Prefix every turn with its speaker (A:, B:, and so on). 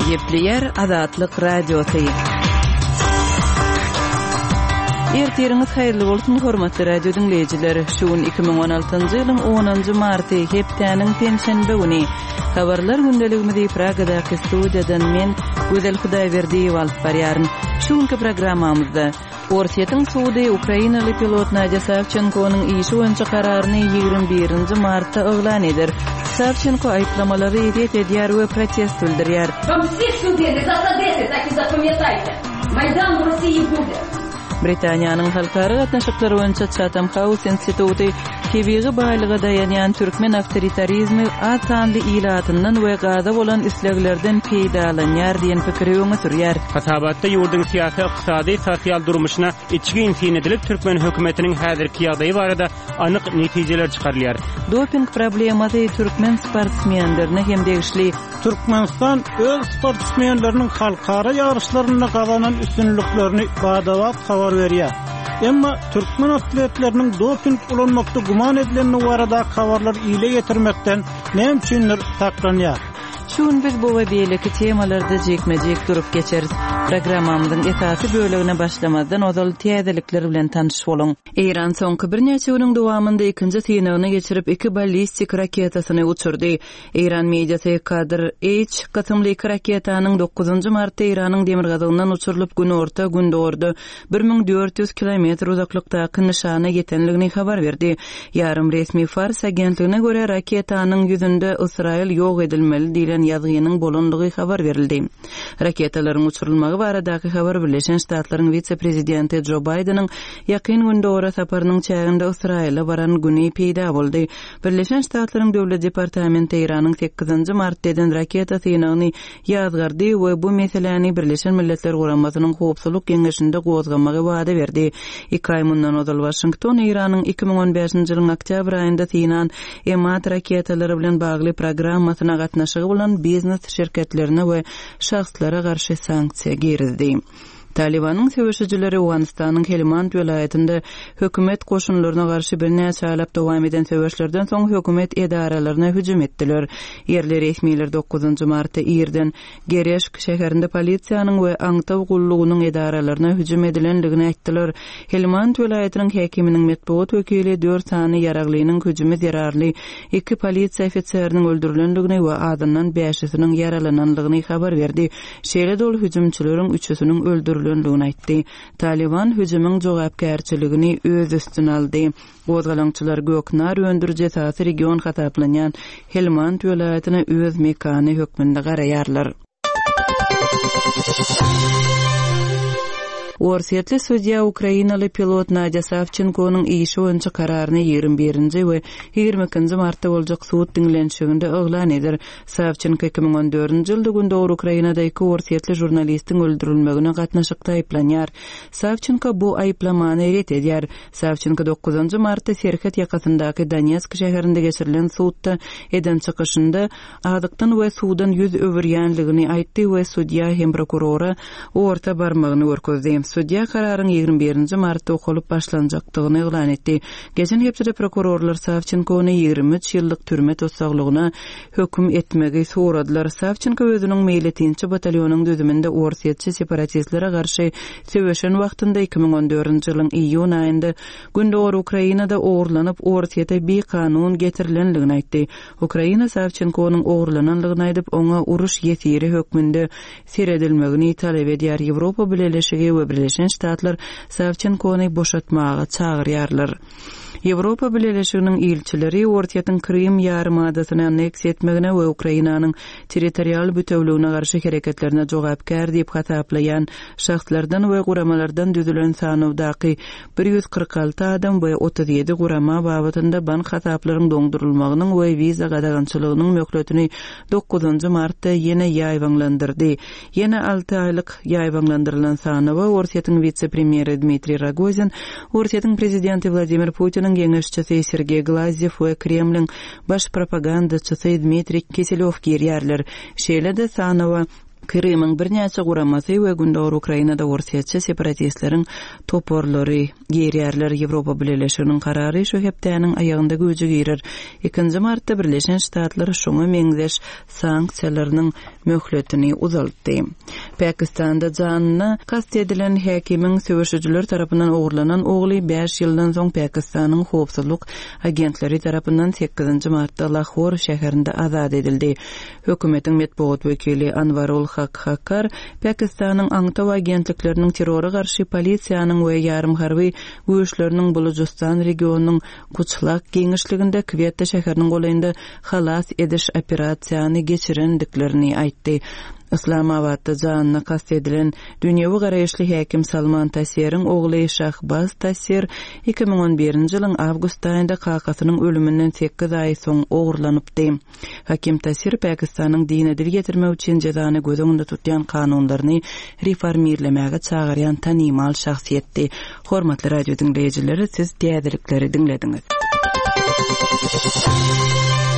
A: Gepleyer Azatlyk Radiosu. Ertiriniz hayırlı bolsun hormatly radio dinleyijileri. Şuun 2016-njy ýylyň 10-njy marty hepdeniň penşenbe güni habarlar gündeligimizi Pragadaky studiýadan men Gözel Hudaýberdiýew alyp barýaryn. Şuňky programmamyzda Orsiýetiň suwdy Ukrainaly pilot Nadya Savchenkonyň işi boýunça kararyny 21-nji martda oglan eder. Savchenko aýplamalary edýär we protest bildirýär.
B: Вам всех судили за Одессы, так и запам'ятайте. Майдан в России будет.
A: Britaniýanyň halkara gatnaşyklary boýunça Chatham House instituty kebiri baýlyga dayanýan türkmen awtoritarizmi atanly ilatyndan we gaza bolan isleglerden peýdalanýar diýen pikiri öňe sürýär.
C: Hasabatda ýurdun syýasy, ykdysady, sosial durmuşyna içki insin edilip türkmen hökümetiniň häzirki ýagdaýy barada anyk netijeler çykarylýar.
A: Doping problemasy türkmen sportsmenlerine hem degişli.
D: Türkmenistan öz sportsmenleriniň halkara ýarışlaryna gazanan üstünlüklerini badawat habar berýär. Emma türkmen atletleriniň doping ulanmakda guman edilen barada habarlar ýyla getirmekden nämçindir saklanýar.
A: Şuň biz bu we beýleki temalarda jekmejek durup geçeriz. Programmamyzyň esasy bölegine başlamazdan ozal täzelikler bilen tanışyp bolun. Iran soňky bir neçe güniň dowamynda ikinji synawyny geçirip 2 ballistik raketasyny uçurdy. Iran mediasy Kadr H katymly raketanyň 9-njy martda Iranyň demir gazyndan uçurylyp gün orta gün doğurdy. 1400 kilometr uzaklykdaky nişana ýetenligini habar berdi. Ýarym resmi Fars agentligine görä raketanyň ýüzünde Israil ýok edilmeli diýilen ýazgynyň bolanlygy habar berildi. Raketalaryň uçurulmagy baradaky habar Birleşen Ştatlaryň vice-prezidenti Joe Biden'ın ýakyn günde ora saparynyň çäginde Israil'e baran güni peýda boldy. Birleşen Ştatlaryň döwlet departamenti Iranyň 8-nji martdan raketa synawyny ýazgardy we bu meseleni Birleşen Milletler Guramasynyň howpsuzlyk geňeşinde gozgamagy wada berdi. 2 ay mundan ozal Washington Iranyň 2015-nji ýylyň oktyabr aýynda synan emat raketalary bilen bagly programmasyna gatnaşygy bolan biznes şirketlerine we şahslara garşy sanksiýa girizdi. Talibanyň söwüşçileri Awganistanyň Helmand welaýatynda hökümet goşunlaryna garşy bir näçe aýlap dowam eden söwüşlerden soň hökümet edaralaryna hüjüm etdiler. Yerli resmiler 9-njy martda Irden Gereşk şäherinde polisiýanyň we aňtaw gullugynyň edaralaryna hüjüm edilenligini aýtdylar. Helmand welaýatynyň häkiminiň medpuat wekili 4 sany ýaraglynyň hüjümi zerarly 2 polisiýa ofitseriniň öldürilenligini we adından 5-siniň yaralananlygyny habar berdi. Şeýle dol hüjümçileriň 3-siniň öldürilenligini aýtdy. Taliban hüjümüň jogapkärçiligini öz üstüne aldy. Gozgalaňçylar Göknar öndürje täsir region hataplanýan Helmand welaýatyna öz mekany hökmünde garaýarlar. Orsiýetli sudiýa Ukrainaly pilot Nadya Savchenkonyň işi boýunça kararyny 21-nji we 22-nji martda boljak suud dinlenşiginde oglan eder. Savchenko 2014-nji ýylda günde Ukrainada 2 orsiýetli jurnalistiň öldürilmegine gatnaşykda aýplanýar. Savchenko bu aýplamany ret edýär. Savchenko 9-njy martda Serhet ýakasyndaky Donetsk şäherinde geçirilen suudda eden çykyşynda adykdan we suwdan ýüz öwürýänligini aýtdy we sudiýa hem prokurora orta barmagyny görkezdi. Sudiýa kararyň 21-nji martda okulyp başlanjakdygyny eglan etdi. Geçen hepside prokurorlar Savchenkony 23 ýyllyk türme tutsaklygyna hökm etmegi soradylar. Savchenko özüniň meýletinçi batalýonyň düzüminde orsiýetçi separatistlere garşy söwüşen wagtynda 2014-nji ýylyň iýun aýynda gündor Ukrainada ogurlanyp orsiýete bir kanun getirilenligini aýtdy. Ukraina Savchenkonyň ogurlananlygyny aýdyp oňa uruş ýetiri hökmünde seredilmegini talep edýär. Ýewropa Birleşigi we Birleşen Ştatlar Savchenkony boşatmaga çağırýarlar. Ýewropa Birleşiginiň ilçileri orsiýetiň Krym ýarymadasyny anneks etmegine we Ukrainanyň territorial bütewligine garşy hereketlerine jogapkär diýip hataplayan şahslardan we guramalardan düzülen sanawdaky 146 adam we 37 gurama babatynda ban hataplaryň doňdurulmagynyň we viza gadagançylygynyň möhletini 9-njy martda ýene ýaýwanlandyrdy. Ýene 6 aýlyk ýaýwanlandyrylan sanawa orsiýetiň vice-premieri Dmitri Rogozin, orsiýetiň prezidenti Vladimir Putin geňeşçisi Sergey Glazyev we Kremliň baş propagandaçysy Dmitri Kiselov girýärler. Şeýle de sanawa Kremliň birnäçe guramasy we gündäwr Ukrainada Russiýaça separatistlerin toporlary, gerýärler Ýewropa Birleşiginiň karary şu hepdäniň aýagynda göjü girer. 2 martda Birleşen Ştatlar şoňa meňzeş sanksiýalarynyň möhletini uzaltdy. Pakistanda janyna kast edilen häkimiň söwüşçüler tarapyndan ogurlanan ogly 5 ýyldan soň Pakistanyň howpsuzlyk agentleri tarapyndan 8 martda Lahore şäherinde azad edildi. Hökümetiň medeniýet wekili Anwarul Haqqar Pakistanyň aňtaw agentlikleriniň terrora garşy polisiýanyň we ýarym harby güýçleriniň Bulujistan regionunyň Kuchlak geňişliginde Kvetta şäheriniň golaýynda halas ediş operasiýany geçirendiklerini aýtdy. Islamabadda janyna kast edilen dünýäwi garaýşly häkim Salman Taseer'iň ogly Şahbaz Taseer 2011-nji ýylyň awgust aýynda kakasynyň ölümünden 8 aý soň ogurlanypdy. Hakim Taseer Pakistanyň dine dil getirmek üçin jazany göz öňünde tutýan kanunlaryny reformirlemäge çagyrýan tanymal şahsiýetdi. Hormatly radio dinleýijileri, siz diýerlikleri dinlediňiz.